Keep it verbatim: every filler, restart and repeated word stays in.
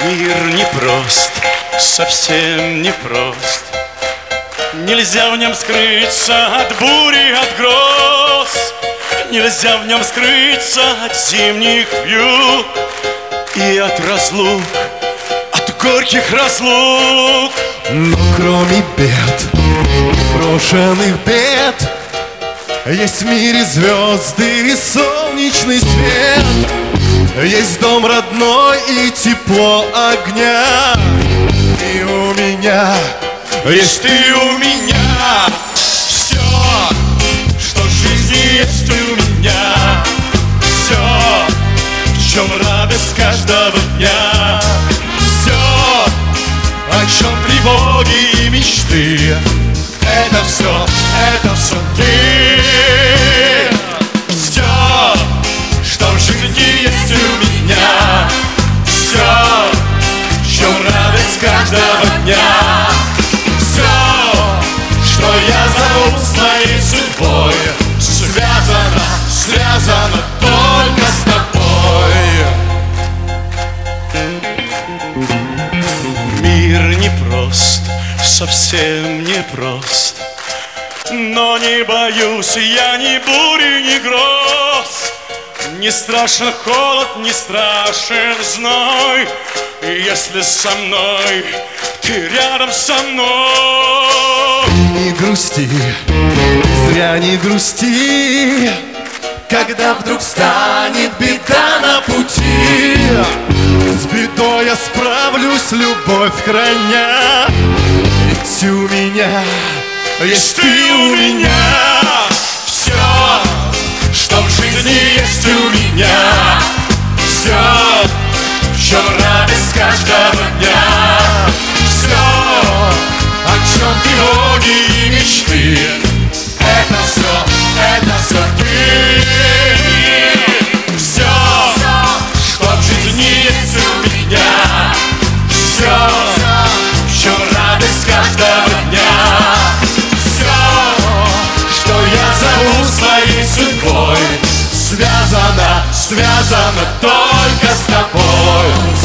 Мир непрост, совсем непрост. Нельзя в нем скрыться от бури, от гроз. Нельзя в нем скрыться от зимних вьюг и от разлук, от горьких разлук. Но кроме бед, брошенных бед, есть в мире звезды и солнечный свет. Есть дом родной и тепло огня. И у меня есть ты у меня. Все, что в жизни есть у меня. Все, в чем радость каждого дня. Все, о чем тревоги и мечты. Это все, это все ты. Все, что в жизни есть у меня. Все, в чем радость каждого дня. Все, что я зову своей судьбой, связано, связано только с тобой. Мир непрост, совсем непрост. Но не боюсь я ни бури, ни гроз. Не страшен холод, не страшен зной, если со мной, ты рядом со мной. Не грусти, зря не грусти, когда вдруг станет беда на пути. С бедой я справлюсь, любовь храня. Ведь у меня есть ты у меня. Все, что в жизни есть у меня. Все, в чем радость каждого дня. Все, о чем тревоги и мечты. Это все, это все ты. Все, что в жизни есть у меня. Все, в чем радость каждого дня. Все, что я зову своей судьбой, связано, связано только с тобой.